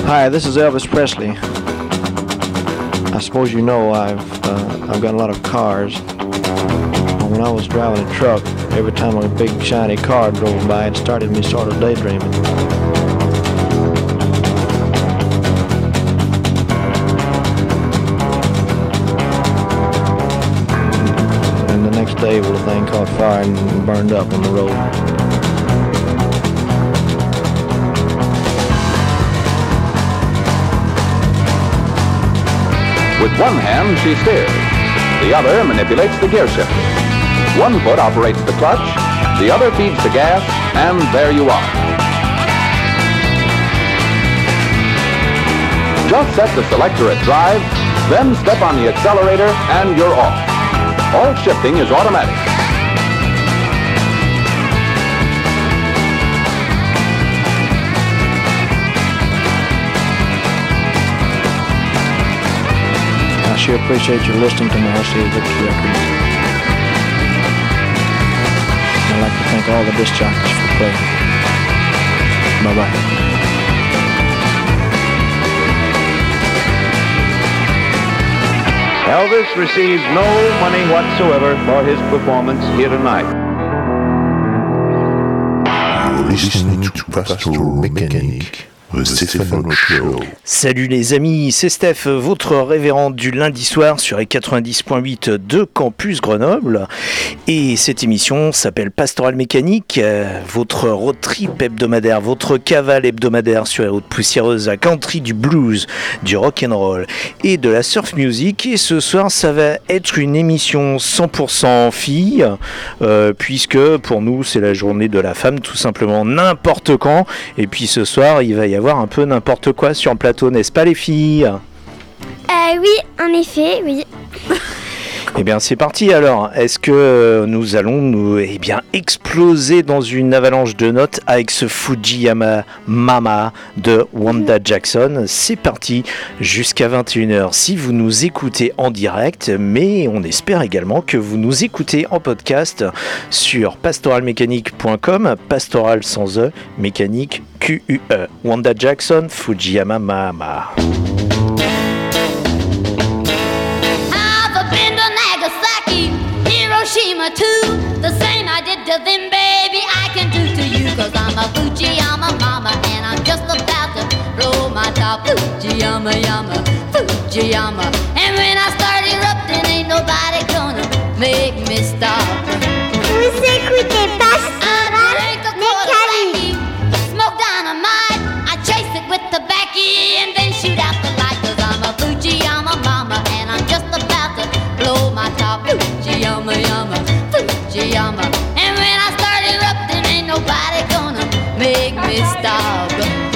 Hi, this is Elvis Presley. I suppose you know I've got a lot of cars. When I was driving a truck, every time a big shiny car drove by, it started me sort of daydreaming. And the next day, well, the thing caught fire and burned up on the road. With one hand, she steers. The other manipulates the gear shifter. One foot operates the clutch, the other feeds the gas, and there you are. Just set the selector at drive, then step on the accelerator, and you're off. All shifting is automatic. I sure appreciate you listening to my RCA Victor records. I'd like to thank all the disc jockeys for playing. Bye-bye. Elvis received no money whatsoever for his performance here tonight. You're listening to Pastoral Mechanic, the Stephen Show. Salut les amis, c'est Steph, votre révérend du lundi soir sur les 90.8 de Campus Grenoble. Et cette émission s'appelle Pastoral Mécanique, votre road trip hebdomadaire, votre cavale hebdomadaire sur les routes poussiéreuses à country, du blues, du rock and roll et de la surf music. Et ce soir, ça va être une émission 100% filles, puisque pour nous, c'est la journée de la femme, tout simplement n'importe quand. Et puis ce soir, il va y avoir un peu n'importe quoi sur le plateau, n'est-ce pas les filles ? Oui, en effet, oui. Eh bien c'est parti alors, est-ce que nous allons exploser dans une avalanche de notes avec ce Fujiyama Mama de Wanda Jackson. C'est parti jusqu'à 21h si vous nous écoutez en direct, mais on espère également que vous nous écoutez en podcast sur pastoralmechanique.com, pastoral sans E, mécanique Q-U-E. Wanda Jackson, Fujiyama Mama. Hiroshima too, the same I did to them, baby, I can do to you, cause I'm a Fujiyama mama, and I'm just about to blow my top, Fujiyama, yama, Fujiyama, and when I start erupting, ain't nobody gonna make me stop. Vous écoutez Pastoral Mécanique. Smoke dynamite, I chase it with tobacco, and then shoot out the light, cause I'm a Fujiyama mama, and I'm just about to blow my top, Fujiyama, yama, Fujiyama. And when I start erupting, ain't nobody gonna make me stop.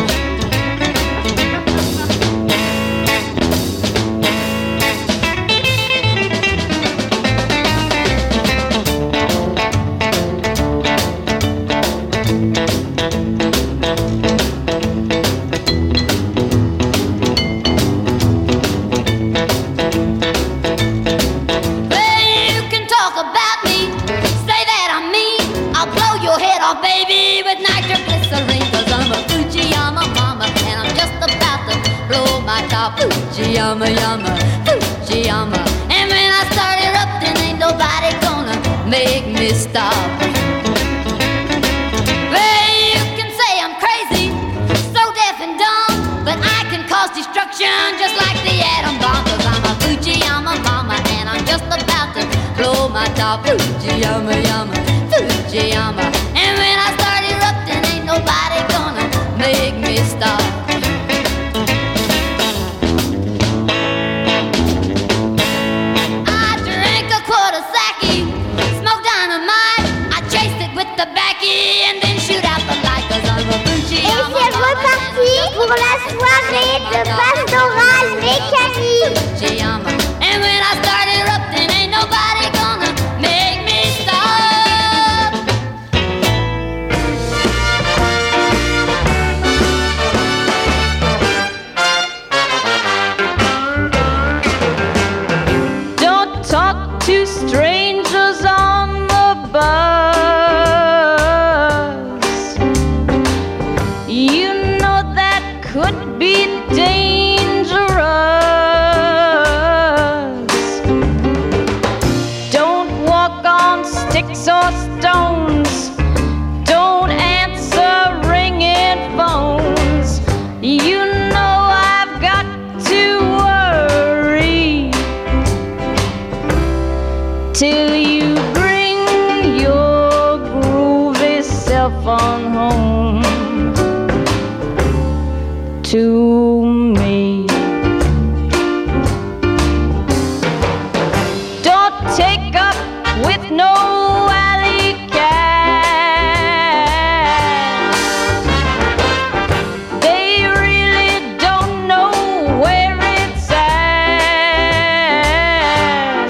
Baby, with nitroglycerine, cause I'm a Fujiyama mama, and I'm just about to blow my top, Fujiyama, yama, Fujiyama. And when I start erupting, ain't nobody gonna make me stop. Well, you can say I'm crazy, so deaf and dumb, but I can cause destruction just like the atom bomb, cause I'm a Fujiyama mama, and I'm just about to blow my top, Fujiyama, yama, Fujiyama. And when I start erupting, ain't nobody gonna make me stop. I drank a quart of sake, smoke dynamite, I chased it with tobacco, and then shoot out the light, cause I'm a Fujiyama. Et c'est reparti pour la soirée de Pastoral Mécanique. Fujiyama. And when I start erupting, ain't nobody gonna make me stop. could be dangerous. Don't walk on sticks or stones. Don't answer ringing phones. You know I've got to worry till you bring your groovy self on home to me. Don't take up with no alley cat. They really don't know where it's at.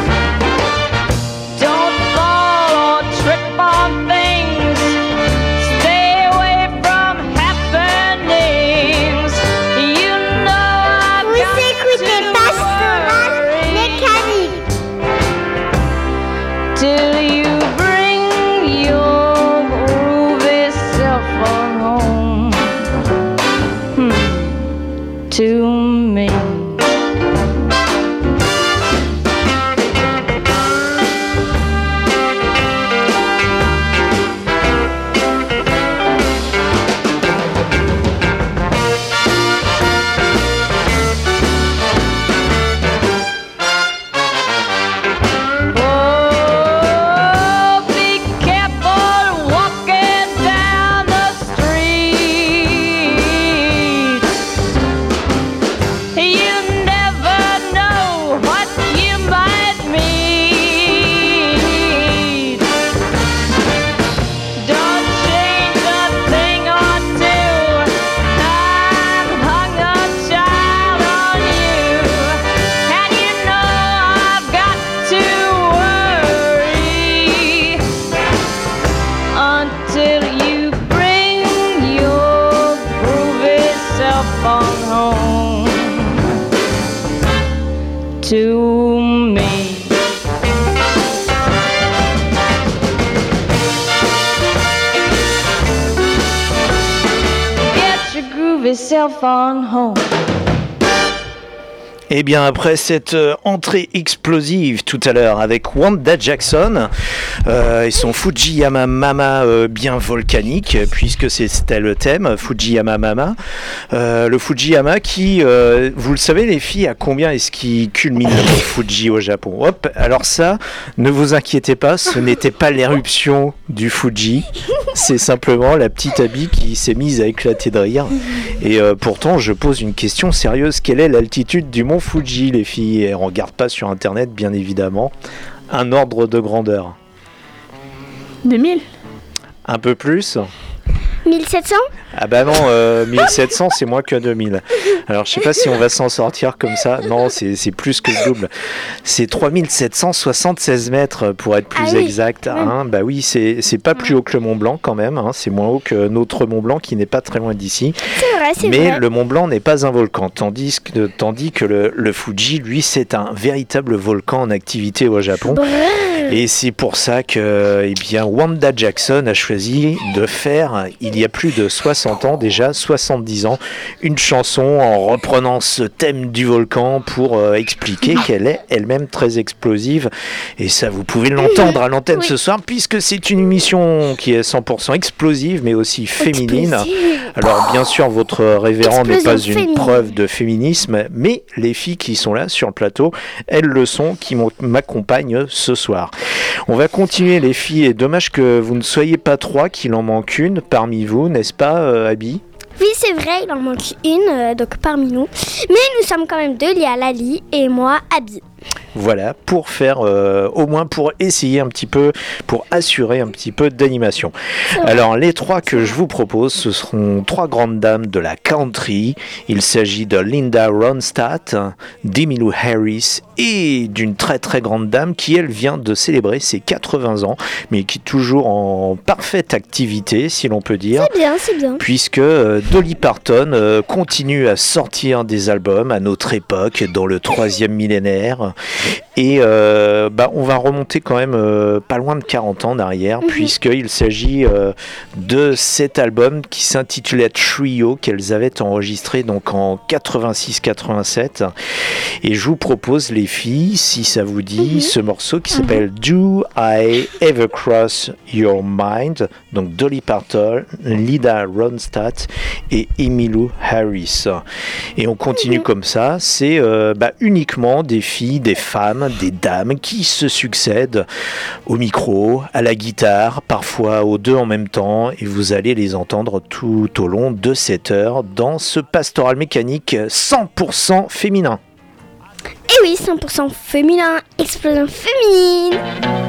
Don't fall or trip on things. Stay away from happenings. You know I've Vous got écoutez to Pastoral worry Mécanique. till you bring your groovy self on home to me. Oh, be careful walking down the street. You never know what you might meet. Don't change a thing or two. I've hung a child on you, and you know I've got to worry until you bring your groovy self on home to me. Get your groovy self on home. Eh bien, après cette entrée explosive tout à l'heure avec Wanda Jackson et son Fujiyama Mama bien volcanique, puisque c'était le thème, Fujiyama Mama. Le Fujiyama qui, vous le savez les filles, à combien est-ce qu'il culmine le Fuji au Japon? Hop, alors ça, ne vous inquiétez pas, ce n'était pas l'éruption du Fuji, c'est simplement la petite Abby qui s'est mise à éclater de rire. Et pourtant, je pose une question sérieuse, quelle est l'altitude du mont Fuji, les filles? Et on regarde pas sur internet, bien évidemment. Un ordre de grandeur. 2000. Un peu plus? 1700? Ah bah non, 1700 c'est moins que 2000. Alors je sais pas si on va s'en sortir comme ça. Non, c'est plus que le double. C'est 3776 mètres pour être plus exact. Hein. Bah oui, c'est pas plus haut que le Mont Blanc quand même. Hein. C'est moins haut que notre Mont Blanc qui n'est pas très loin d'ici. C'est vrai, c'est vrai. Mais le Mont Blanc n'est pas un volcan. Tandis que le Fuji, lui, c'est un véritable volcan en activité au Japon. Et c'est pour ça que eh bien, Wanda Jackson a choisi de faire, il y a plus de 60 ans déjà, 70 ans, une chanson en reprenant ce thème du volcan pour expliquer qu'elle est elle-même très explosive. Et ça, vous pouvez l'entendre à l'antenne ce soir, puisque c'est une émission qui est 100% explosive, mais aussi féminine. Alors bien sûr, votre révérend n'est pas une preuve de féminisme, mais les filles qui sont là sur le plateau, elles le sont, qui m'accompagnent ce soir. On va continuer les filles, et dommage que vous ne soyez pas trois, qu'il en manque une parmi vous, n'est-ce pas Abby ? Oui, c'est vrai, il en manque une, donc parmi nous. Mais nous sommes quand même deux, il y a Lali et moi, Abby. Voilà, pour faire, au moins pour essayer un petit peu, pour assurer un petit peu d'animation. Alors, les trois que je vous propose, ce seront trois grandes dames de la country. Il s'agit de Linda Ronstadt, d'Emmylou Harris et d'une très très grande dame qui, elle, vient de célébrer ses 80 ans, mais qui est toujours en parfaite activité, si l'on peut dire. C'est bien. Puisque Dolly Parton continue à sortir des albums à notre époque, dans le 3e millénaire. Et on va remonter quand même pas loin de 40 ans derrière, puisqu'il s'agit de cet album qui s'intitulait Trio, qu'elles avaient enregistré donc en 86-87. Et je vous propose, les filles, si ça vous dit, ce morceau qui s'appelle Do I Ever Cross Your Mind, donc Dolly Parton, Linda Ronstadt et Emmylou Harris. Et on continue comme ça, c'est uniquement des filles, des femmes, des dames qui se succèdent au micro, à la guitare, parfois aux deux en même temps, et vous allez les entendre tout au long de cette heure dans ce Pastoral Mécanique 100% féminin. Et oui, 100% féminin, explosion féminine.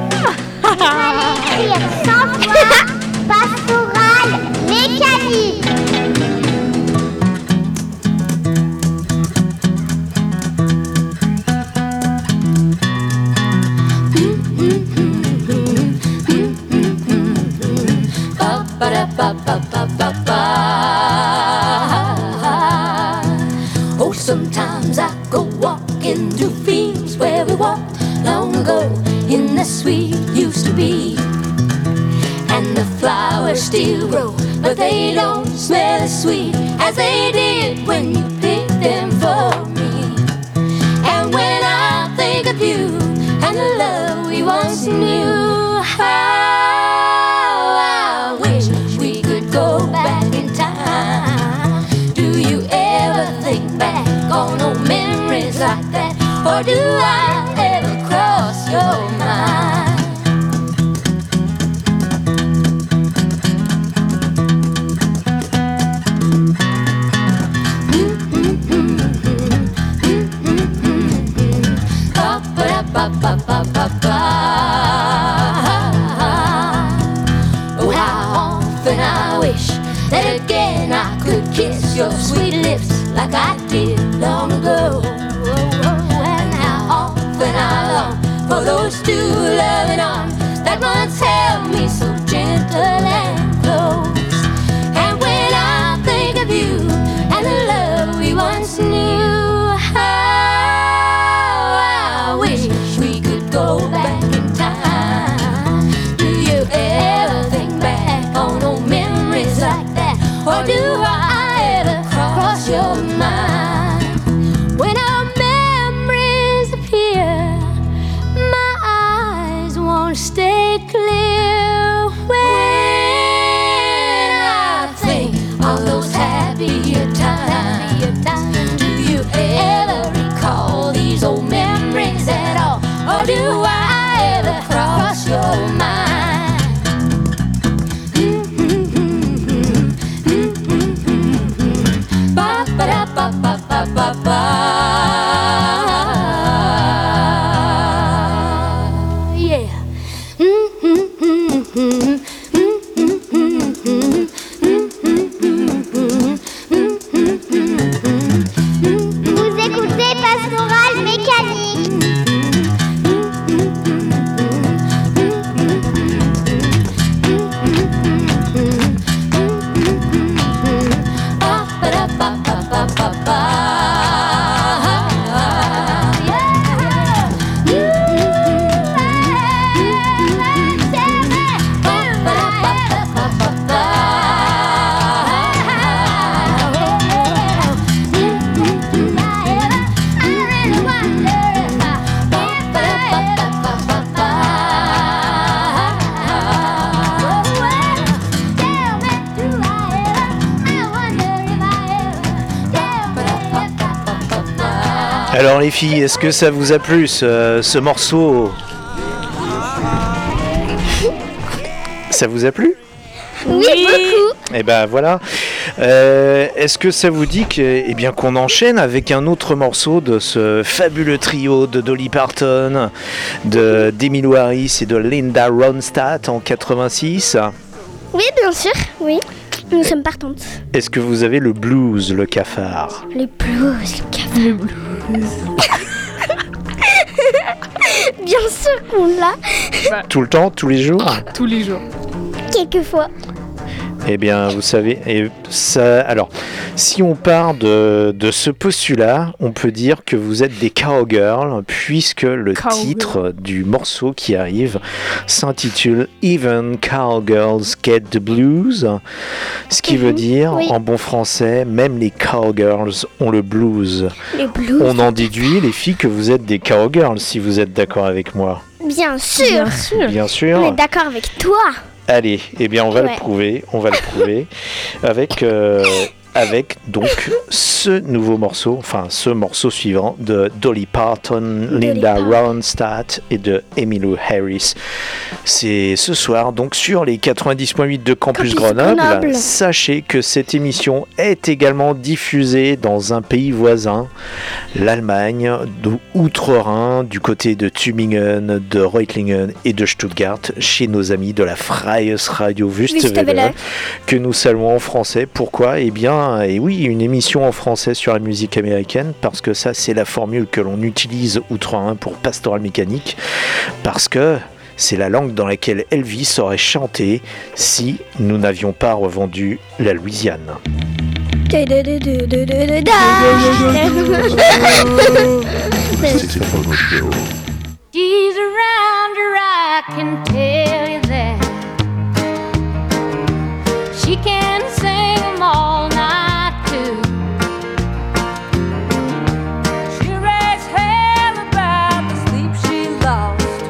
Pastoral Mécanique. Oh, sometimes I go walking through fields where we walked long ago in the sweet used to be. And the flowers still grow, but they don't smell as sweet as they did when you picked them for me. And when I think of you and the love we once knew, how I wish we could go back in time. Do you ever think back on old memories like that? Or do I ever cross your mind? Oh, how often I wish that again I could kiss your sweet lips like I did long ago. And how often I long for those two loving arms that once held me so gentle and close. And when I think of you and the love we once knew, how I wish we could go back in time. Do you ever think back on old memories like that? Or do I ever cross your mind? When our memories appear, my eyes won't stay clear. When I think of those happier times, do you ever recall these old memories at all? Or do I ever cross your mind? Ba ba da ba ba ba ba ba. Yeah. Vous écoutez Pastoral Mécanique. Alors les filles, est-ce que ça vous a plu ce morceau? Ça vous a plu? Oui, beaucoup. Eh ben voilà. Est-ce que ça vous dit qu'on enchaîne avec un autre morceau de ce fabuleux trio de Dolly Parton, d'Emmylou Harris et de Linda Ronstadt en 86? Oui, bien sûr, oui. Nous sommes partantes. Est-ce que vous avez le blues, le cafard? Les blues, le cafard. Le blues. Bien sûr qu'on l'a. Tout le temps, tous les jours? Tous les jours. Quelquefois. Eh bien, vous savez, et ça, alors, si on part de ce postulat, on peut dire que vous êtes des cowgirls, puisque le titre du morceau qui arrive s'intitule Even Cowgirls Get the Blues, ce qui veut dire, en bon français, même les cowgirls ont le blues. Les blues. On en déduit, les filles, que vous êtes des cowgirls, si vous êtes d'accord avec moi. Bien sûr. Bien sûr. On est d'accord avec toi. Allez, eh bien on va le prouver, avec donc ce nouveau morceau, enfin ce morceau suivant de Dolly Parton, Linda Ronstadt et de Emmylou Harris. C'est ce soir donc sur les 90.8 de Campus Grenoble. Sachez que cette émission est également diffusée dans un pays voisin, l'Allemagne, d'Outre-Rhin, du côté de Tübingen, de Reutlingen et de Stuttgart, chez nos amis de la Freies Radio Wüstewelle, que nous saluons en français. Pourquoi ? Eh bien, et oui, une émission en français sur la musique américaine, parce que ça, c'est la formule que l'on utilise outre-Rhin pour Pastoral Mécanique, parce que c'est la langue dans laquelle Elvis aurait chanté si nous n'avions pas revendu la Louisiane. She's around her, I can tell you that. She can sing them all night too. She raised hell about the sleep she lost.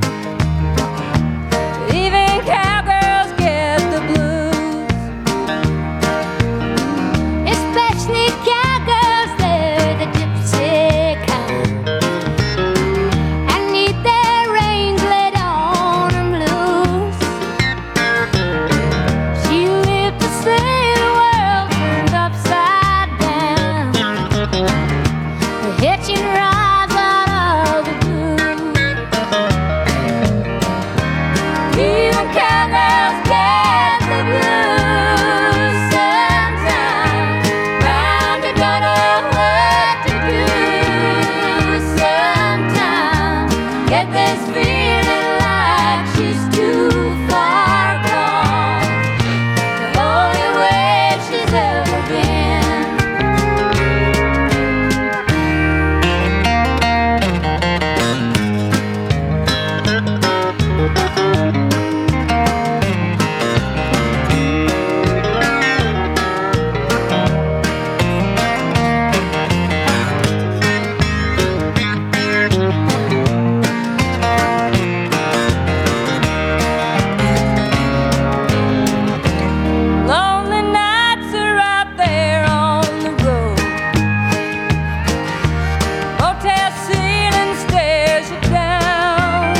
Even cowgirls get the blues, especially cowgirls, they're the gypsy kind, and need their reins laid on them loose. She lived to see the world turned upside down, the hitching rides out of the blues. Even cowgirls get the blues sometimes, bound to don't know what to do sometimes. Get this feeling like she's too far gone, the only way she's ever been. Lonely nights are out there on the road. Motel ceiling stares you down.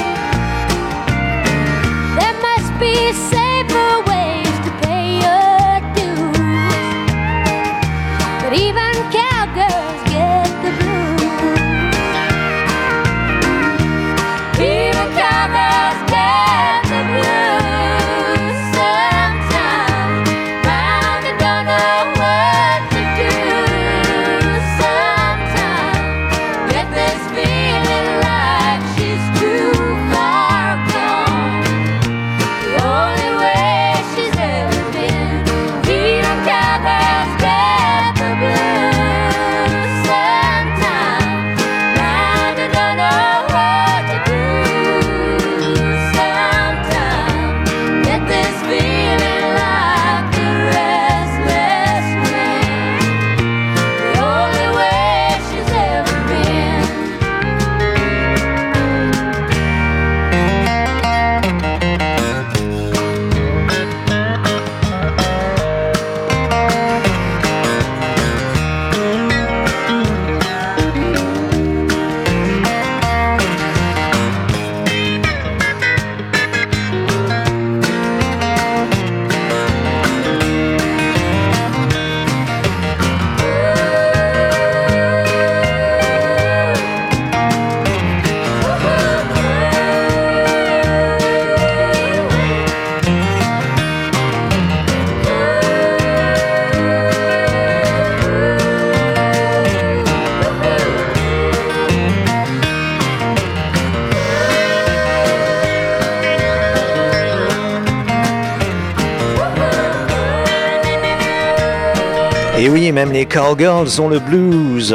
There must be safer ways to pay your dues, but even cowgirls get the blues. Even cowgirls get the blues sometimes, bound to don't know what to do sometimes. Get this feeling like she's too far gone, the only way she's ever been. Even cowgirls get the blues même les cowgirls ont le blues.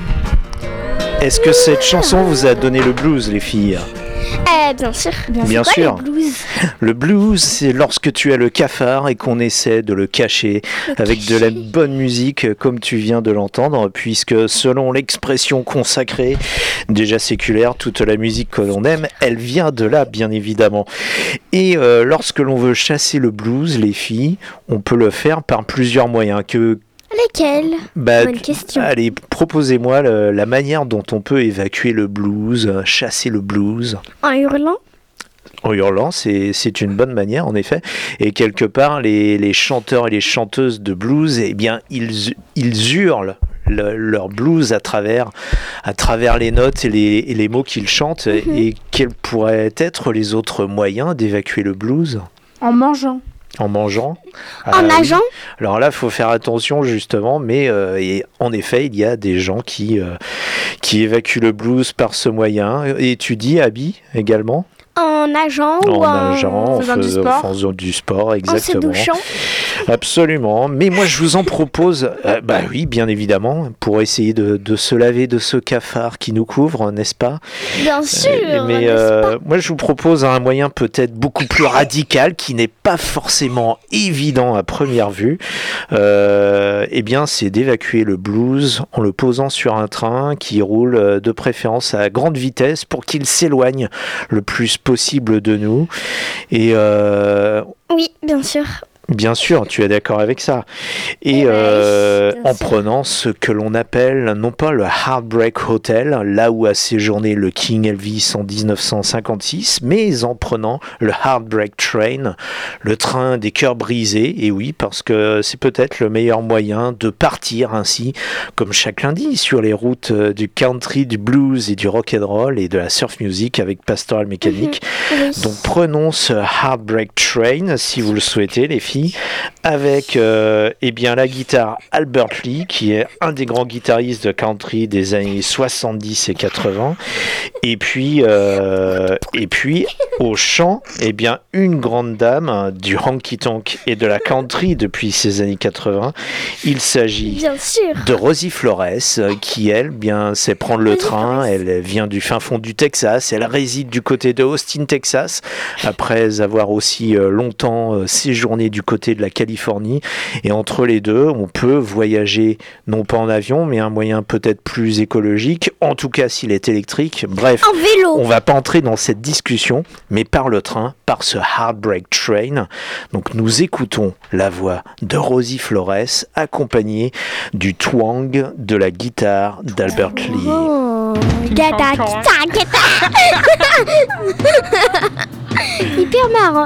Est-ce que cette chanson vous a donné le blues, les filles? Bien sûr. Bien C'est quoi, sûr. le blues? Le blues, c'est lorsque tu as le cafard et qu'on essaie de le cacher avec de la bonne musique, comme tu viens de l'entendre, puisque selon l'expression consacrée, déjà séculaire, toute la musique que l'on aime, elle vient de là, bien évidemment. Et lorsque l'on veut chasser le blues, les filles, on peut le faire par plusieurs moyens. Lesquels? Bonne question. Allez, proposez-moi la manière dont on peut évacuer le blues, chasser le blues. En hurlant? En hurlant, c'est une bonne manière, en effet. Et quelque part, les chanteurs et les chanteuses de blues, eh bien, ils hurlent leur blues à travers les notes et les mots qu'ils chantent. Et quels pourraient être les autres moyens d'évacuer le blues? En mangeant. En mangeant. En nageant. Oui. Alors là, il faut faire attention justement, mais et en effet, il y a des gens qui évacuent le blues par ce moyen. Et tu dis, Abby, également? En nageant ou en faisant du sport, exactement. En se douchant. Absolument. Mais moi, je vous en propose, oui, bien évidemment, pour essayer de se laver de ce cafard qui nous couvre, n'est-ce pas? Bien sûr. Mais moi, je vous propose un moyen peut-être beaucoup plus radical, qui n'est pas forcément évident à première vue. Eh bien, c'est d'évacuer le blues en le posant sur un train qui roule de préférence à grande vitesse pour qu'il s'éloigne le plus possible de nous. Et oui, bien sûr. Bien sûr, tu es d'accord avec ça. Et en prenant ce que l'on appelle, non pas le Heartbreak Hotel, là où a séjourné le King Elvis en 1956, mais en prenant le Heartbreak Train, le train des cœurs brisés. Et oui, parce que c'est peut-être le meilleur moyen de partir ainsi, comme chaque lundi, sur les routes du country, du blues et du rock and roll et de la surf music avec Pastoral Mécanique. Oui. Donc prenons ce Heartbreak Train, si vous le souhaitez, les filles, avec la guitare Albert Lee, qui est un des grands guitaristes de country des années 70 et 80, et puis au chant, une grande dame du honky tonk et de la country depuis ces années 80. Il s'agit bien sûr de Rosie Flores, qui elle sait prendre le train. Elle vient du fin fond du Texas, elle réside du côté de Austin, Texas, après avoir aussi longtemps séjourné du côté de la Californie. Et entre les deux, on peut voyager non pas en avion, mais un moyen peut-être plus écologique, en tout cas s'il est électrique. Bref, en vélo. On va pas entrer dans cette discussion, mais par le train, par ce Heartbreak Train. Donc nous écoutons la voix de Rosie Flores, accompagnée du twang de la guitare d'Albert Lee. Oh, guitare. Hyper marrant.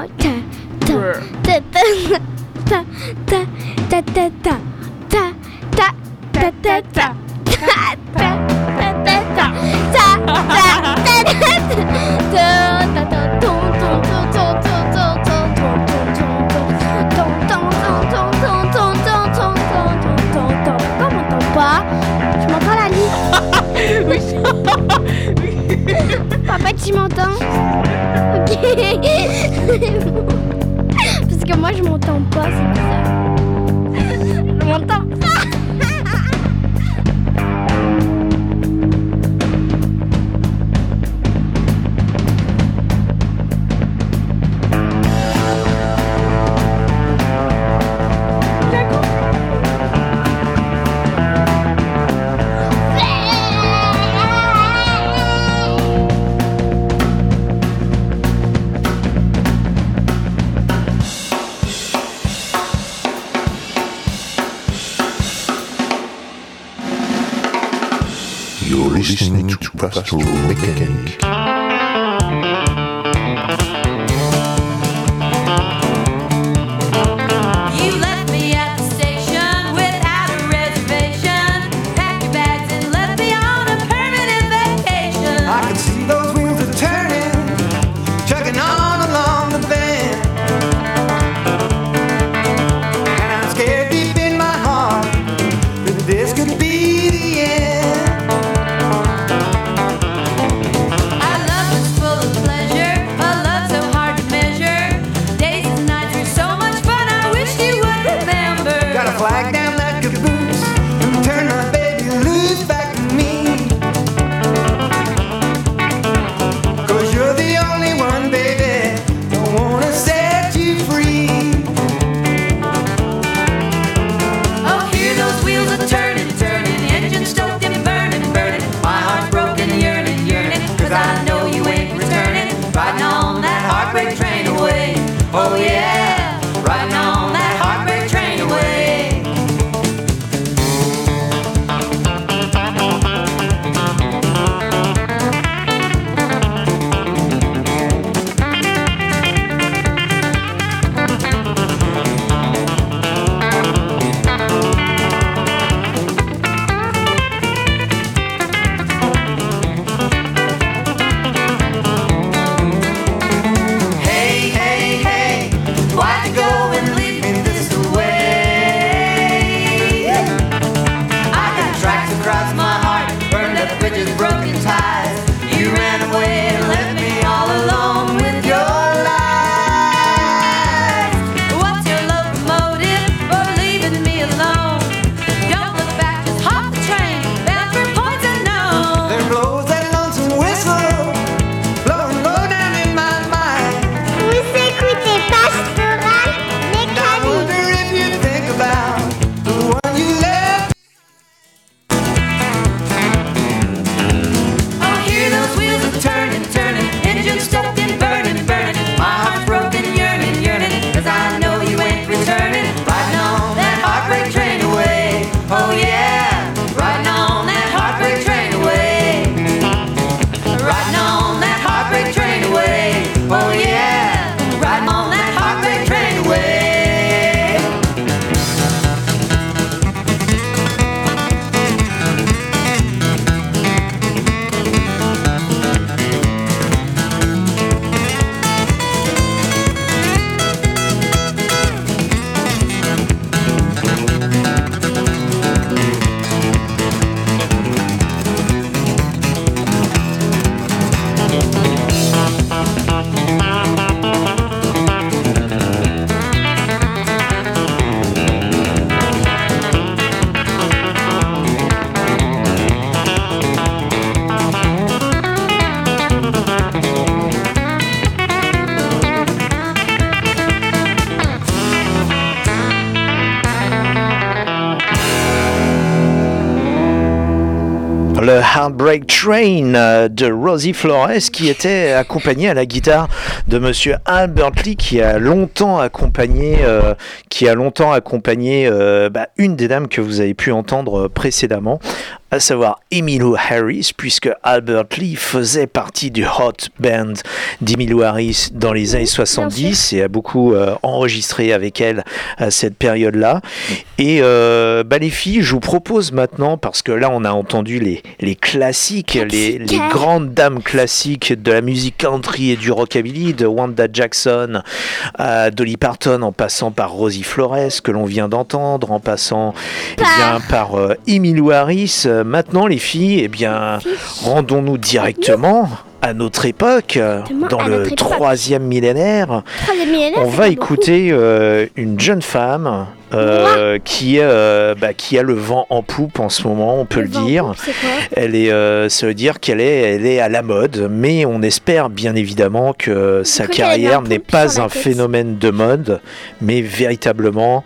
Tu m'entends, Lali? Oui. Papa, tu m'entends? Ok. Parce que moi je m'entends pas, c'est bizarre. Je m'entends. You're listening to Pastoral Mécanique. This could be the end. le Heartbreak Train de Rosie Flores, qui était accompagné à la guitare de Monsieur Albert Lee, qui a longtemps accompagné une des dames que vous avez pu entendre précédemment, à savoir Emmylou Harris, puisque Albert Lee faisait partie du hot band d'Emmylou Harris dans les années 70 et a beaucoup enregistré avec elle à cette période-là. Et les filles, je vous propose maintenant, parce que là on a entendu les classiques, les grandes dames classiques de la musique country et du rockabilly, de Wanda Jackson à Dolly Parton, en passant par Rosie Flores que l'on vient d'entendre, en passant par Emmylou Harris. Maintenant les filles, rendons-nous directement à notre époque, dans le troisième millénaire. On va écouter une jeune femme qui a le vent en poupe en ce moment, on peut le dire. Ça veut dire qu'elle est à la mode, mais on espère bien évidemment que sa carrière n'est pas un phénomène de mode, mais véritablement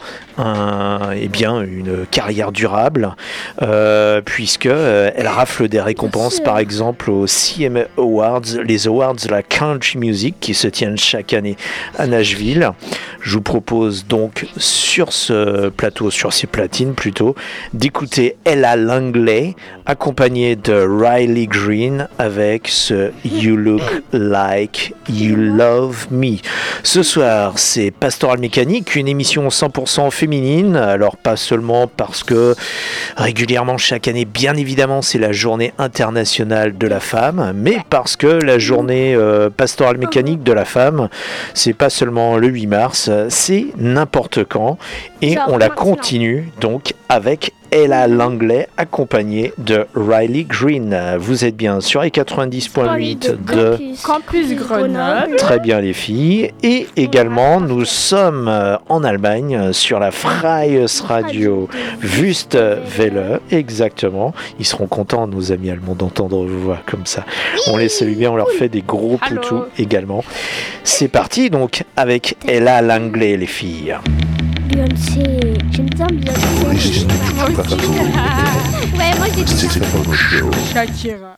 une carrière durable, puisque elle rafle des récompenses, par exemple au CMA Awards, les awards de la country music qui se tiennent chaque année à Nashville. Je vous propose donc sur ces platines plutôt, d'écouter Ella Langley accompagnée de Riley Green avec ce You Look Like You Love Me. Ce soir, c'est Pastoral Mécanique, une émission 100% féminine. Alors pas seulement parce que régulièrement chaque année, bien évidemment, c'est la journée internationale de la femme, mais parce que la journée pastorale mécanique de la femme, c'est pas seulement le 8 mars, c'est n'importe quand, et on la continue donc avec Ella Langley accompagnée de Riley Green. Vous êtes bien sur les 90.8 de Campus Grenoble. Très bien les filles. Et également nous sommes en Allemagne sur la Freies Radio Wüste Welle. Exactement. Ils seront contents, nos amis allemands, d'entendre vos voix comme ça. On les salue bien, on leur fait des gros poutous également. C'est parti donc avec Ella Langley les filles. Beyoncé, j'aime bien Beyoncé. Ouais, moi j'ai dit Shakira.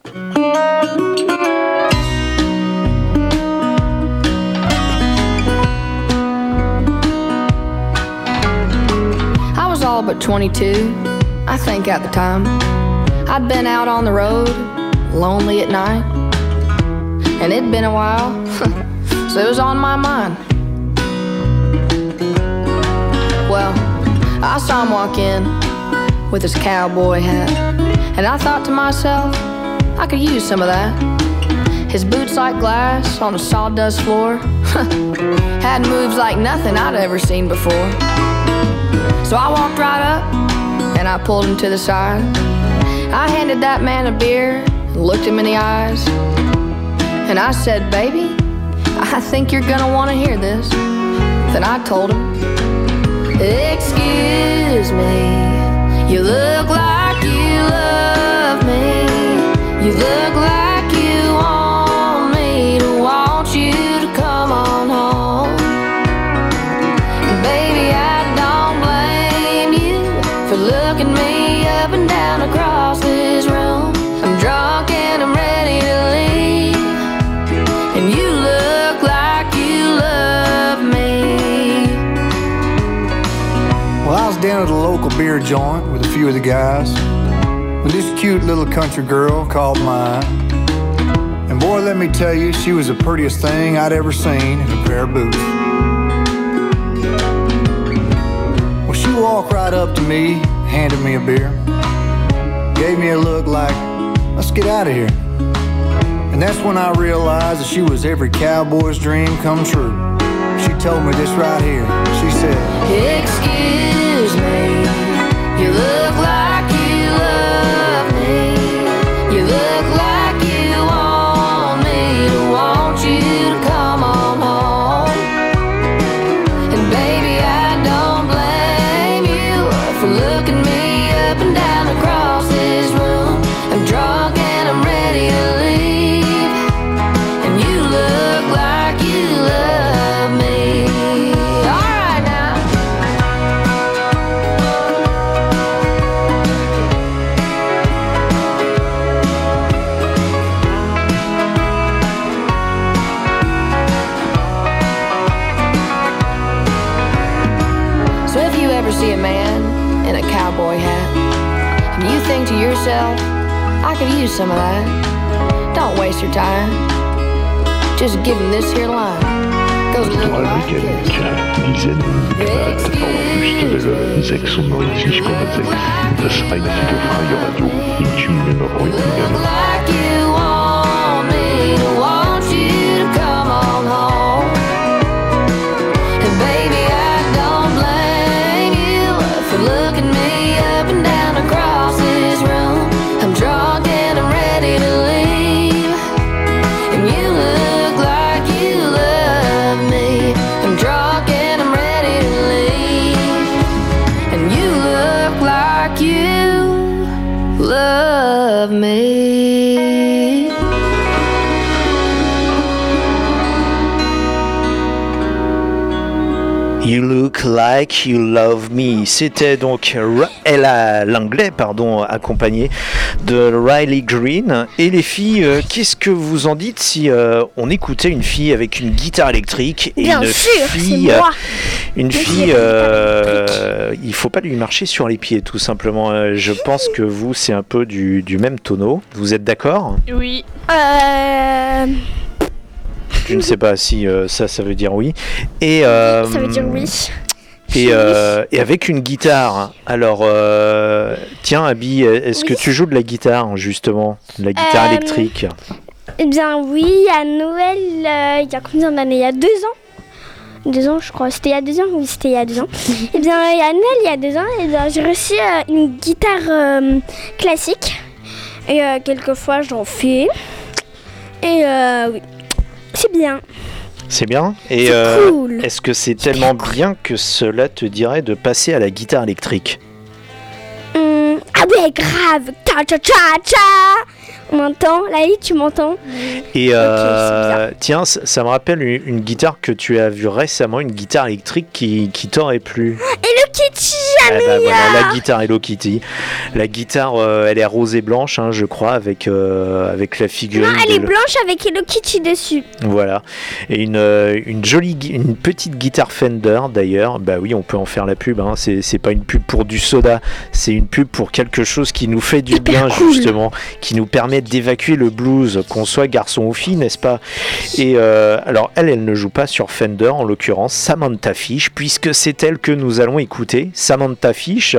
I was all but 22, I think at the time. I'd been out on the road, lonely at night. And it'd been a while, so it was on my mind. Well, I saw him walk in with his cowboy hat, and I thought to myself, I could use some of that. His boots like glass on a sawdust floor had moves like nothing I'd ever seen before. So I walked right up and I pulled him to the side. I handed that man a beer and looked him in the eyes, and I said, baby, I think you're gonna want to hear this. Then I told him, excuse me, you look like you love me. You look like you want me to want you to come on home. And baby, I don't blame you for looking me up and down across this room. I'm drunk and I'm ready to leave, and you look like you love me. Well, I was down at a local beer joint with a few of the guys when this cute little country girl called mine. And boy, let me tell you, she was the prettiest thing I'd ever seen in a pair of boots. Well, she walked right up to me, handed me a beer, gave me a look like, let's get out of here. And that's when I realized that she was every cowboy's dream come true. She told me this right here. She said, excuse me, you look like you love me. You look like you want me to want you to come on home. And baby, I don't blame you for looking me up and down across this room. I'm drunk and I'm ready to leave, and you look like you love me. All right now. myself, I could use some of that. Don't waste your time. Just give him this here line. Goes a little like this. Diesen Grad August 96,6,6. Das einzige freie Radio in Tübingen Reutlingen. Like you want me to want you to come on home. And baby, I don't blame you for looking me up and down across this room. I'm drunk and I'm ready to leave. And you look like you love me. I'm drunk and I'm ready to leave. And you look like you love me. You look like you love me. C'était donc l'anglais, accompagné de Riley Green. Et les filles, qu'est-ce que vous en dites si on écoutait une fille avec une guitare électrique et Bien une sûr, fille, c'est moi. une fille, il faut pas lui marcher sur les pieds, tout simplement. Je pense que vous, c'est un peu du même tonneau. Vous êtes d'accord ? Oui. Je ne sais pas si ça veut dire oui. Et Ça veut dire oui. Et avec une guitare. Alors, tiens, Abby, est-ce que tu joues de la guitare, justement, de la guitare électrique? Eh bien oui, à Noël, il y a combien d'années? Il y a 2 ans. 2 ans, je crois. C'était il y a 2 ans? Oui, c'était il y a 2 ans. Eh bien, à Noël, il y a 2 ans, eh bien, j'ai reçu une guitare classique. Et quelquefois, j'en fais. Et oui, c'est bien. C'est bien. Et cool. Est-ce que c'est tellement bien que cela te dirait de passer à la guitare électrique? Ah ouais, grave. Ta cha cha cha. On m'entend? Lali, tu m'entends? Et Ok, tiens, ça me rappelle une guitare que tu as vue récemment, une guitare électrique qui t'aurait plu. Hello Kitty, Eh ben Amelia. voilà, la guitare Hello Kitty. La guitare, elle est rose et blanche, hein, je crois, avec la figurine. Non, elle de est blanche avec Hello Kitty dessus. Voilà. Et une petite guitare Fender d'ailleurs. Bah oui, on peut en faire la pub. Hein. C'est pas une pub pour du soda, c'est une pub pour quelque chose qui nous fait du bien, cool. justement, qui nous permet d'évacuer le blues, qu'on soit garçon ou fille, n'est-ce pas? Et alors elle ne joue pas sur Fender, en l'occurrence Samantha Fish, puisque c'est elle que nous allons écouter. Samantha Fish,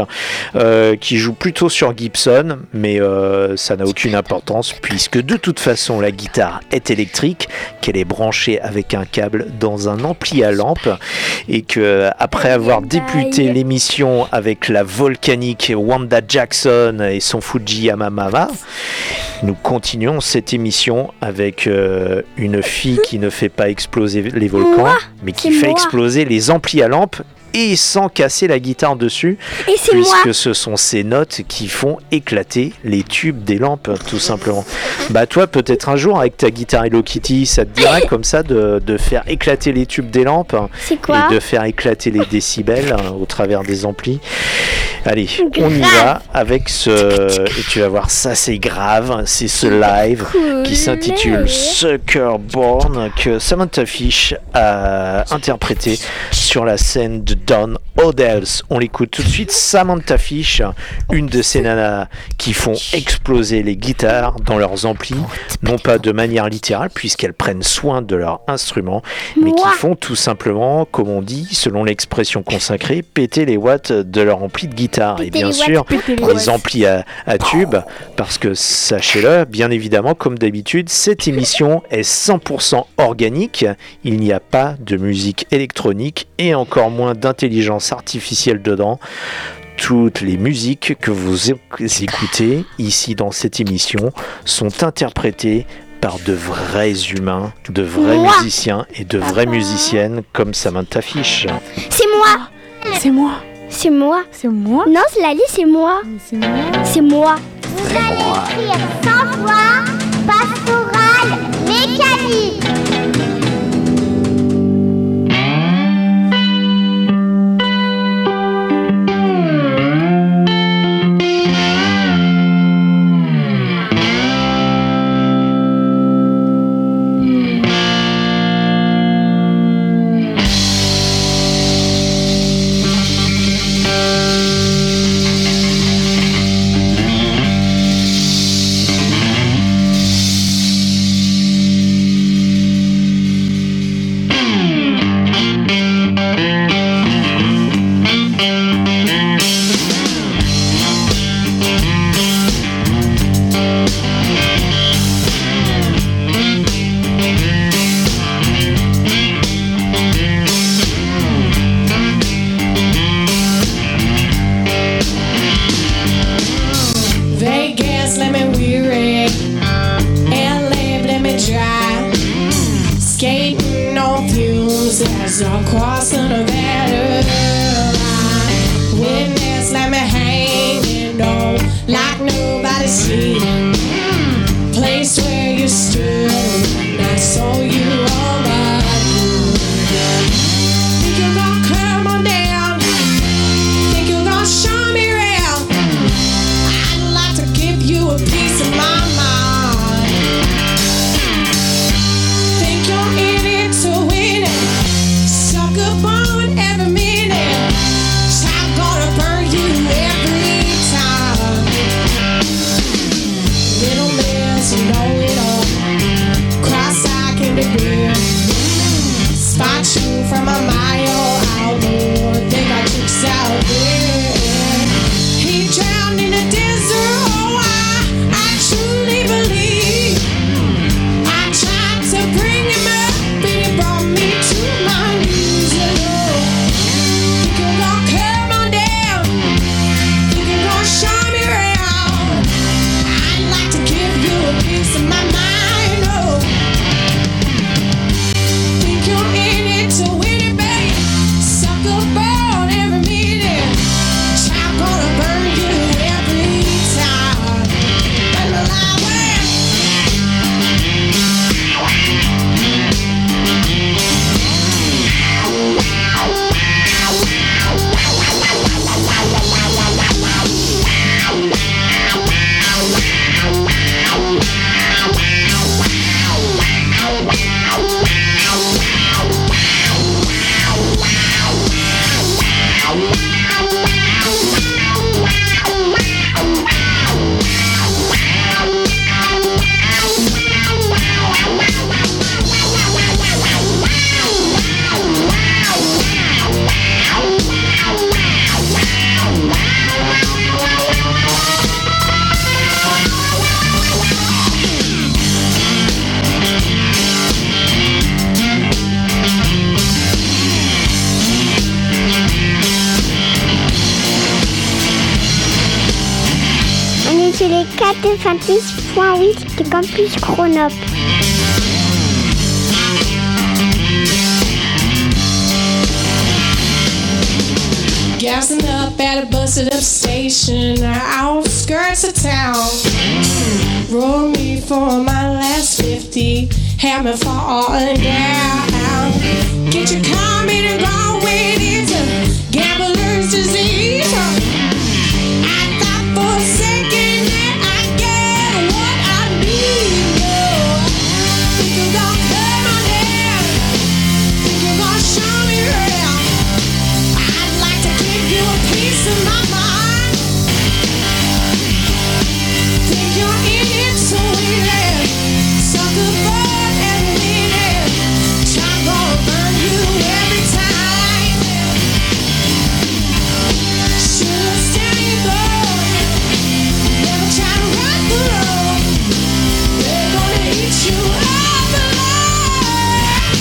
qui joue plutôt sur Gibson, mais ça n'a aucune importance, puisque de toute façon la guitare est électrique, qu'elle est branchée avec un câble dans un ampli à lampe, et que après avoir débuté l'émission avec la volcanique Wanda Jackson et son Fuji Yamamama, nous continuons cette émission avec une fille qui ne fait pas exploser les volcans, mais qui fait exploser les amplis à lampe, et sans casser la guitare dessus, Et c'est puisque moi. ce sont ces notes qui font éclater les tubes des lampes, tout simplement. Bah toi, peut-être un jour, avec ta guitare Hello Kitty, ça te dirait comme ça de faire éclater les tubes des lampes, C'est quoi? et de faire éclater les décibels au travers des amplis. Allez, on y va avec ce... Et tu vas voir, ça c'est grave, c'est ce live qui s'intitule Sucker Born, que Samantha Fish a interprété sur la scène de Don Odell's. On l'écoute tout de suite. Samantha Fish, une de ces nanas qui font exploser les guitares dans leurs amplis, non pas de manière littérale, puisqu'elles prennent soin de leur instrument, mais qui font tout simplement, comme on dit, selon l'expression consacrée, péter les watts de leur ampli de guitare. Et bien sûr, les amplis à tubes, parce que sachez-le, bien évidemment, comme d'habitude, cette émission est 100% organique. Il n'y a pas de musique électronique et encore moins d'intelligence artificielle dedans. Toutes les musiques que vous écoutez ici dans cette émission sont interprétées par de vrais humains, de vrais musiciens et de vraies musiciennes comme Samantha Fish. C'est moi. C'est moi. C'est moi. C'est moi. Non, c'est Lali, c'est moi. C'est moi. C'est moi. Vous allez écrire 100 fois Pastoral Mécanique. Take gas, let me weary, and live, let me dry. Skating on fumes as I cross on a battle line. Witness, let me hang on like nobody seen. Place where you stood, and I saw you all my good. Think you're gonna come on down? Think you're gonna show me around? I'd like to give you a piece of my mind. Think you're in it to win it? Sucker born every minute. I'm gonna burn you every time. Little miss, you know it all. Cross-eyed can be real. Spot you from a mile out more. They got tricks out there. He drowned in the desert. Oh, I truly believe. I tried to bring him up, but he brought me to my knees. Think you're gonna come on down? Think you're gonna show me around? I'd like to give you a piece of my mind. Oh, think you're in it to win it, babe? Sucker born every minute. I'm gonna burn you every time. Burn the light way. On est sur les 96.8 de Campus Grenoble. Gassing up at a busted up station, outskirts of town. Roll me for my last 50, had me falling down. Get your comment and go with it, gambler's disease. I thought for a second that I get what I need. Think you're gonna come on down? Think you're gonna show me around? I'd like to give you a piece of my mind. Think you're in it to win it? Sucker born every minute. I'm gonna burn you every time. Should've stayed you go. Never try to rock the road. They're gonna eat you up alive.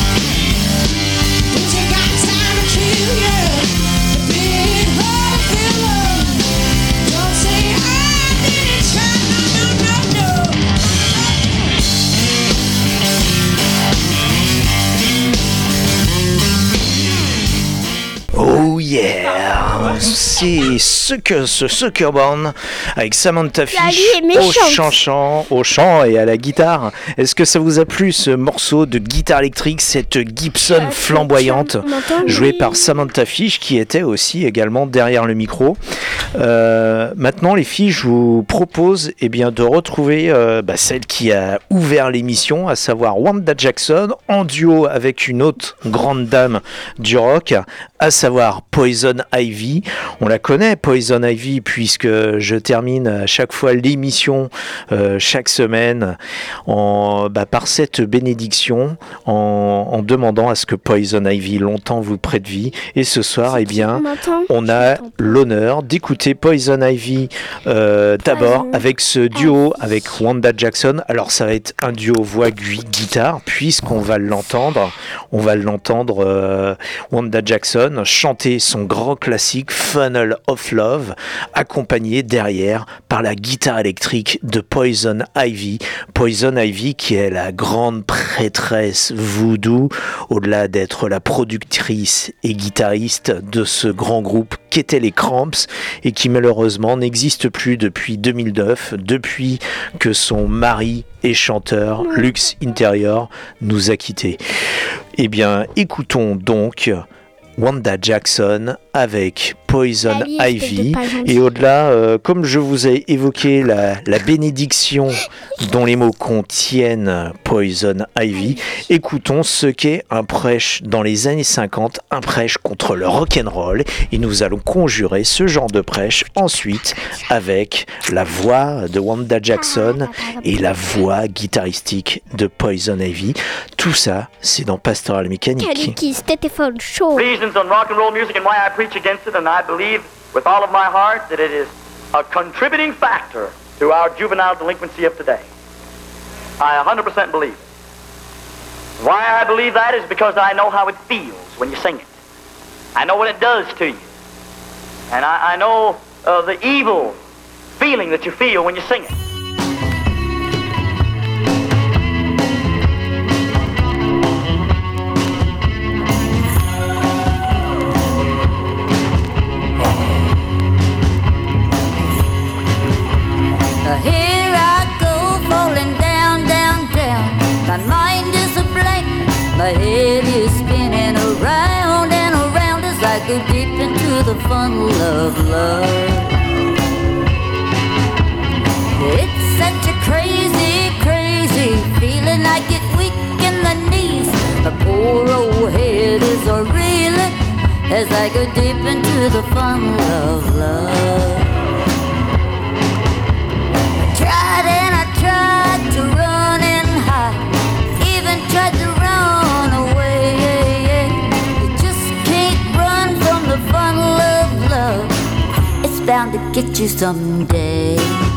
But you got time to kill you. The big hole filler. Don't say I didn't try. No. Oh yeah, c'est Suckerborn avec Samantha Fish est méchante. au chant et à la guitare. Est-ce que ça vous a plu ce morceau de guitare électrique, cette Gibson flamboyante jouée par Samantha Fish qui était aussi également derrière le micro. Maintenant les filles, je vous propose de retrouver celle qui a ouvert l'émission, à savoir Wanda Jackson en duo avec une autre grande dame du rock, à savoir Poison Ivy. On la connaît, Poison Ivy, puisque je termine à chaque fois l'émission, chaque semaine, par cette bénédiction, en demandant à ce que Poison Ivy longtemps vous prête vie. Et ce soir, on a l'honneur d'écouter Poison Ivy d'abord avec ce duo avec Wanda Jackson. Alors ça va être un duo voix-guitare, puisqu'on va l'entendre. On va l'entendre, Wanda Jackson chanter son grand classique Fun Tunnel of Love, accompagné derrière par la guitare électrique de Poison Ivy. Poison Ivy qui est la grande prêtresse voodoo, au-delà d'être la productrice et guitariste de ce grand groupe qu'étaient les Cramps et qui malheureusement n'existe plus depuis 2009, depuis que son mari et chanteur Lux Interior nous a quittés. Eh bien, écoutons donc Wanda Jackson avec Poison Ivy. Et au-delà, comme je vous ai évoqué la bénédiction dont les mots contiennent Poison Ivy, écoutons ce qu'est un prêche dans les années 50, un prêche contre le rock'n'roll. Et nous allons conjurer ce genre de prêche ensuite avec la voix de Wanda Jackson et la voix guitaristique de Poison Ivy. Tout ça, c'est dans Pastoral Mécanique. Reasons on rock and roll music and why I preach against it, and I believe with all of my heart that it is a contributing factor to our juvenile delinquency of today. I 100% believe it. Why I believe that is because I know how it feels when you sing it. I know what it does to you. And I know the evil feeling that you feel when you sing it. Here I go, falling down, down, down. My mind is a blank, my head is spinning around and around as I go deep into the funnel of love. It's such a crazy, crazy feeling. I get weak in the knees. My poor old head is a reeling as I go deep into the funnel of love. Tried to run and hide, even tried to run away. You just can't run from the funnel of love. It's bound to get you someday.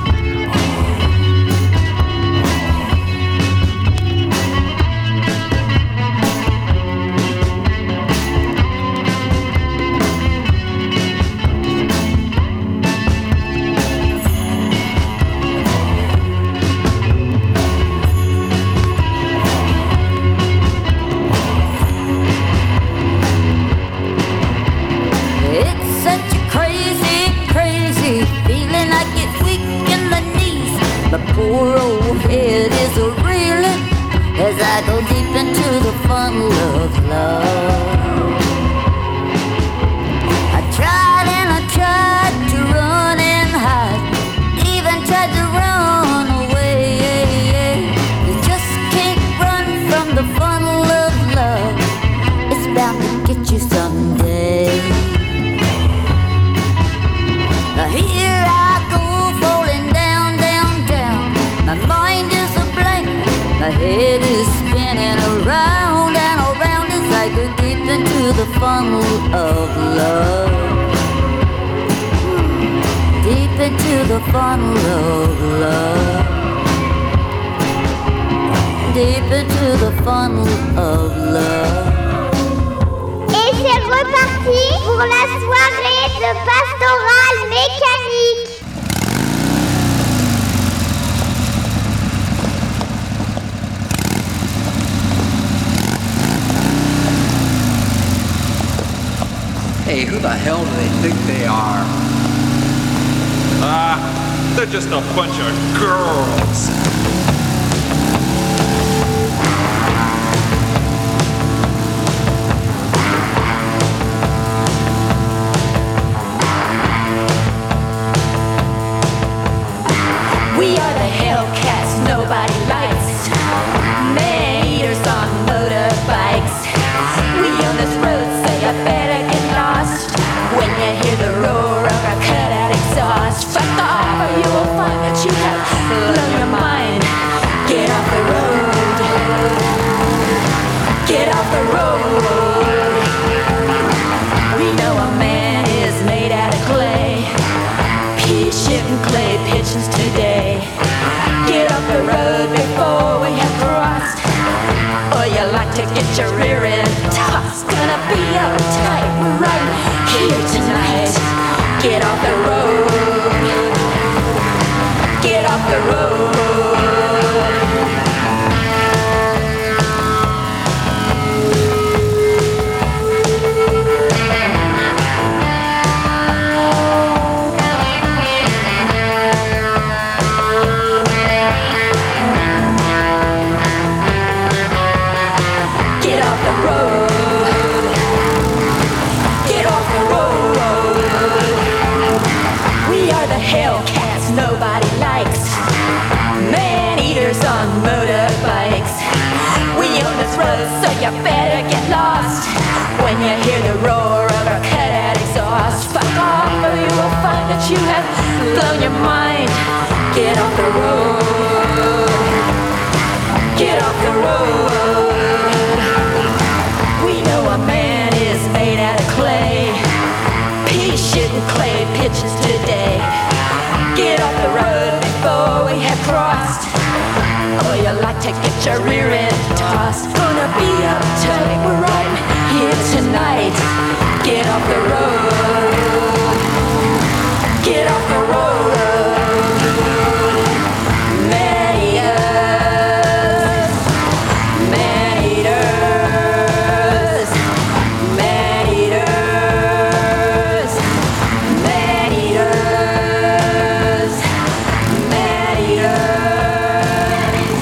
Poor old head is a reeling as I go deep into the funnel of love. I tried and I tried to run and hide, even tried to run away. You just can't run from the funnel of love. It's bound to get you someday. Here I go, falling down, down, down. My mind is a blank, my head is spinning around and around as I go deep into the funnel of love. Deep into the funnel of love. Deep into the funnel of love. Et c'est reparti pour la soirée de Pastoral Mécanique. Hey, who the hell do they think they are? They're just a bunch of girls. We are the Hellcats nobody likes. Man-eaters on motorbikes. We on this road, so you better get lost. When you hear the roar of our cut-out exhaust, fuck off or you will find that you have blown your mind. Get off the road. Get off the road. We know a man is made out of clay. Pea shit and clay pigeons today. Get off the road before Get off the road. Get off the road. Get off the road. We are the Hellcats nobody likes. Man-eaters on motorbikes. We own this road, so you better get lost. When you hear the roar of our cut-out exhaust, fuck off or you will find that you have blown your mind. Get off the road. Get off the road. We know a man is made out of clay. Pea shit and clay pitches today. Get off the road before we have crossed. Oh, you like to get your rear end tossed. Gonna be uptight, we're right here tonight. Get off the road. Get off the road. Man-eaters. Man-eaters. Man-eaters. Man-eaters. Man-eaters.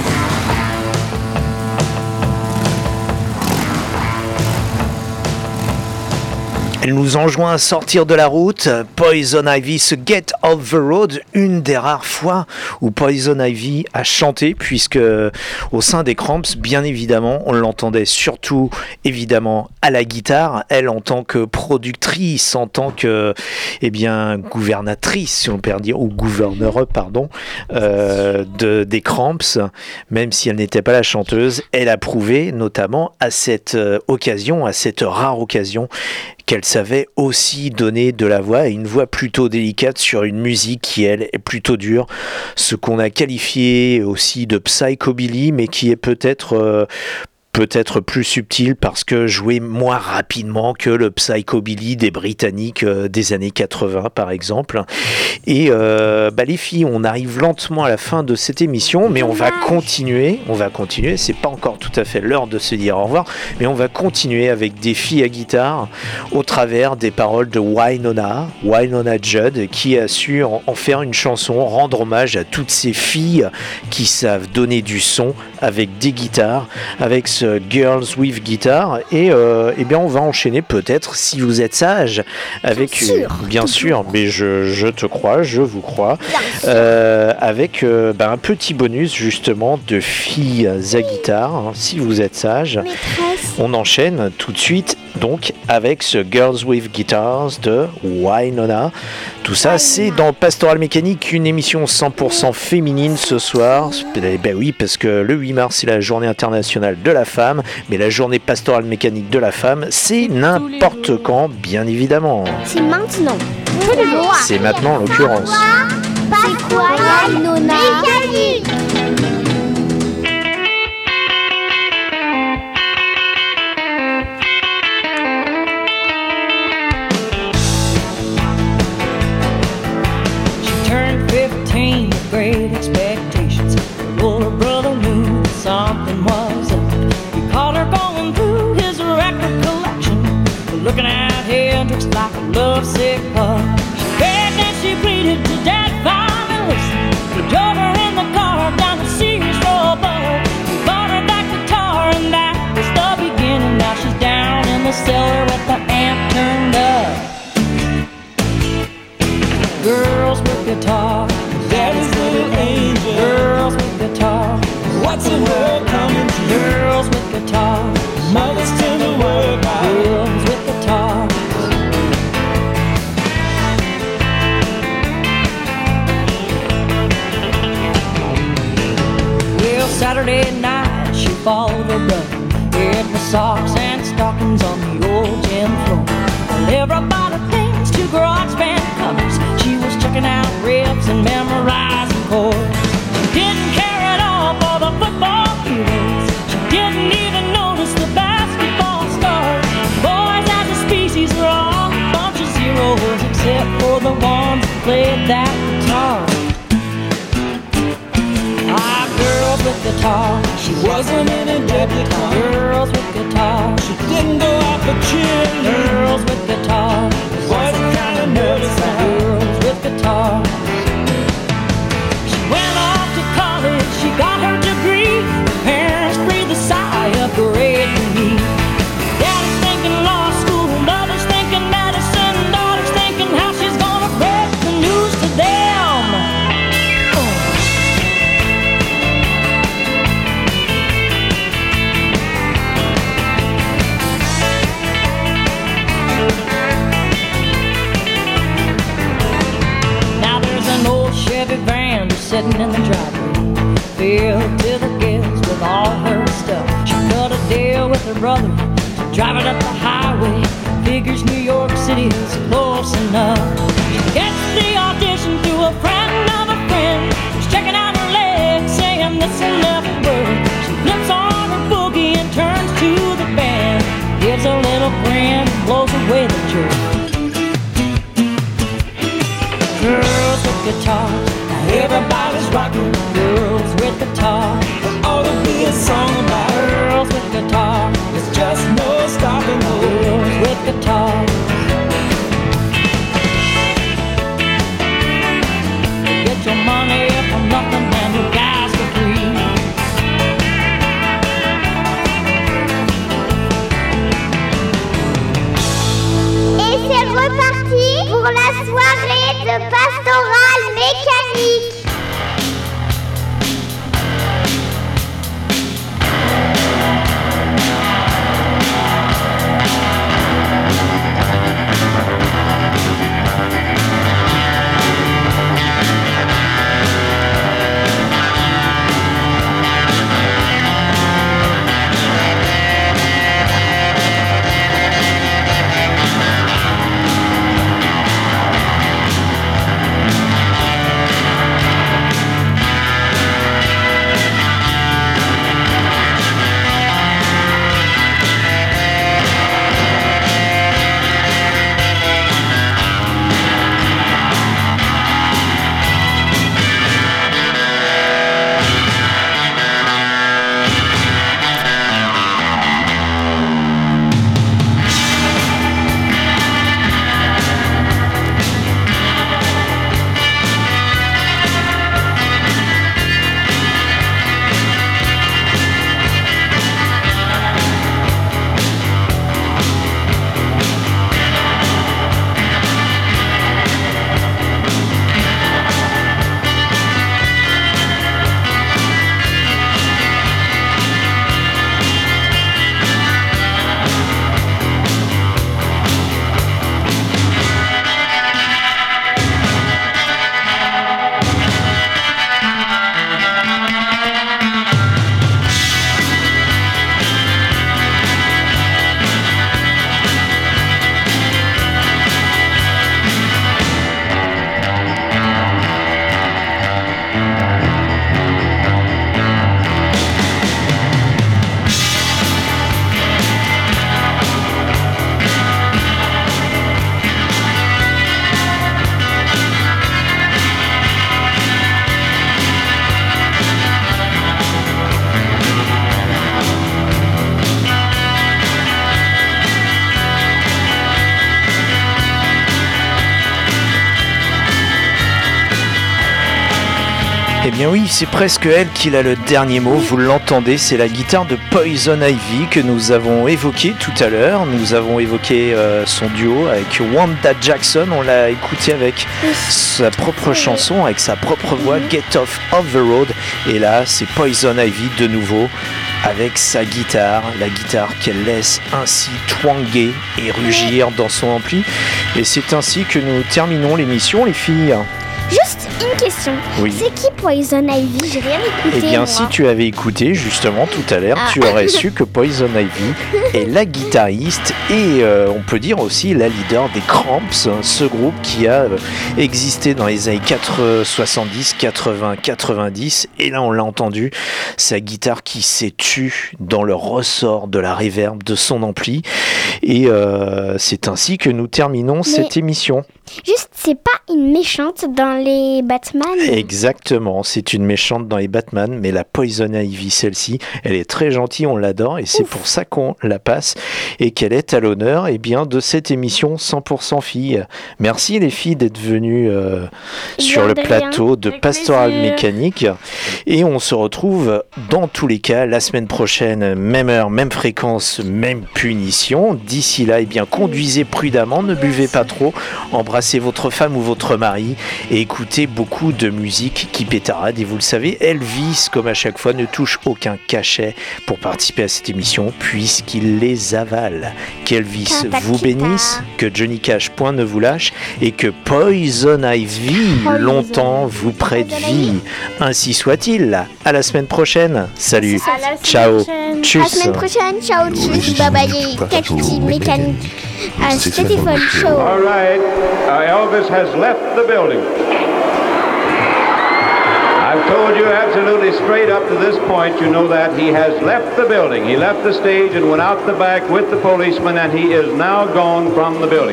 Elle nous enjoint à sortir de la route. Poison Ivy se Get Off the Road, une des rares fois où Poison Ivy a chanté, puisque au sein des Cramps, bien évidemment, on l'entendait surtout évidemment à la guitare. Elle, en tant que productrice, en tant que gouvernatrice, si on peut dire, ou gouverneur, pardon, des Cramps, même si elle n'était pas la chanteuse, elle a prouvé, notamment à cette occasion, à cette rare occasion, qu'elle savait aussi donner de la voix, et une voix plutôt délicate sur une musique qui, elle, est plutôt dure. Ce qu'on a qualifié aussi de psychobilly, mais qui est peut-être plus subtil parce que joué moins rapidement que le psychobilly des Britanniques des années 80 par exemple. Et les filles, on arrive lentement à la fin de cette émission, mais on va continuer, c'est pas encore tout à fait l'heure de se dire au revoir, mais on va continuer avec des filles à guitare au travers des paroles de Wynonna Judd, qui a su en faire une chanson, rendre hommage à toutes ces filles qui savent donner du son avec des guitares, avec ce Girls with Guitar, et on va enchaîner peut-être, si vous êtes sage, avec bien sûr, mais je te crois, je vous crois, avec un petit bonus justement de filles à guitare, hein, si vous êtes sage. On enchaîne tout de suite donc avec ce Girls with Guitars de Wynonna. Tout ça, c'est dans Pastoral Mécanique, une émission 100% féminine ce soir. Oui, parce que le 8 mars, c'est la journée internationale de la femme, mais la journée pastorale mécanique de la femme, c'est n'importe quand, bien évidemment. C'est maintenant. Tous les jours. C'est maintenant, en l'occurrence. C'est quoi Wynonna Mécanique? Great expectations. Her older brother knew that something was up. He caught her going through his record collection, looking at Hendrix like a lovesick pup. She begged and she pleaded to Dad finally listened. He drove her in the car down the Sears Roebuck. He bought her that guitar and that was the beginning. Now she's down in the cellar with the amp turned up. Girls with guitars, Daddy's little angel. Girls with guitars, what's the world coming to? Girls with guitars, mother's tender word. Girls with guitars. Well, Saturday night she followed her brother, hid my socks and stockings on the old gym floor. Well, everybody thinks to garage band covers. She was checking out riffs and memorizing chords. She didn't care at all for the football heroes. She didn't even notice the basketball stars. Boys as a species were all a bunch of zeros, except for the ones who played that guitar. guitar. She wasn't any debutante. Girls with guitar. She didn't go out for chin. Girls with guitar. Wasn't kind of nervous. Girls with guitar. She went off to college. She got her degree. Her parents breathed a sigh of great relief. Daddy's thinking law school. Mother's thinking medicine. Daughter's thinking how she's gonna break the news to them. Now there's an old Chevy van sitting in the driveway, filled to the gills with all her stuff. She cut a deal with her brother to drive it up the highway. Figures New York City is close enough. She gets the audition through a friend of a friend. She's checking out her legs, saying this will never work. She flips on her boogie and turns to the band, gives a little grin, blows away the jerk. Girls with guitars, now everybody's rocking. Girls with guitar, there ought to be a song about girls with guitar. There's just no stopping girls with guitar. Get your money for nothing and your gas for free. Et c'est reparti pour la soirée de Pastoral Mécanique. Eh bien oui, c'est presque elle qui a le dernier mot, vous l'entendez, c'est la guitare de Poison Ivy que nous avons évoquée tout à l'heure. Nous avons évoqué son duo avec Wanda Jackson, on l'a écouté avec sa propre chanson, avec sa propre voix, Get Off of the Road. Et là, c'est Poison Ivy de nouveau avec sa guitare, la guitare qu'elle laisse ainsi twanger et rugir dans son ampli. Et c'est ainsi que nous terminons l'émission, les filles. Juste une question. Oui. C'est qui Poison Ivy? J'ai rien écouté. Eh bien, moi. si tu avais écouté justement tout à l'heure, tu aurais su que Poison Ivy est la guitariste et on peut dire aussi la leader des Cramps, ce groupe qui a existé dans les années 70, 80, 90. Et là, on l'a entendu, sa guitare qui s'est tue dans le ressort de la reverb de son ampli. Et c'est ainsi que nous terminons cette émission. Juste, c'est pas une méchante dans les bâtiments. Batman. Exactement, c'est une méchante dans les Batman, mais la Poison Ivy, celle-ci, elle est très gentille, on l'adore, et c'est pour ça qu'on la passe, et qu'elle est à l'honneur de cette émission 100% filles. Merci les filles d'être venues sur le plateau de Pastoral Mécanique, et on se retrouve dans tous les cas la semaine prochaine, même heure, même fréquence, même punition. D'ici là, conduisez prudemment, ne buvez pas trop, embrassez votre femme ou votre mari, et écoutez beaucoup de musique qui pétarade. Et vous le savez, Elvis, comme à chaque fois, ne touche aucun cachet pour participer à cette émission puisqu'il les avale. Qu'Elvis vous bénisse, que Johnny Cash point ne vous lâche et que Poison Ivy longtemps vous prête vie. Ainsi soit-il. À la semaine prochaine. Salut. Ciao. Tchuss. À la semaine prochaine. Ciao. Tchuss. Bye bye. Catchy mécanique. Stéphane Show. All right. Elvis has left the building. I've told you absolutely straight up to this point, you know that he has left the building. He left the stage and went out the back with the policeman, and he is now gone from the building.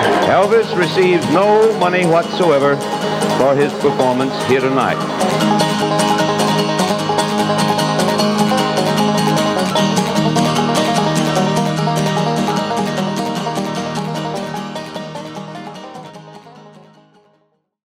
Elvis receives no money whatsoever for his performance here tonight.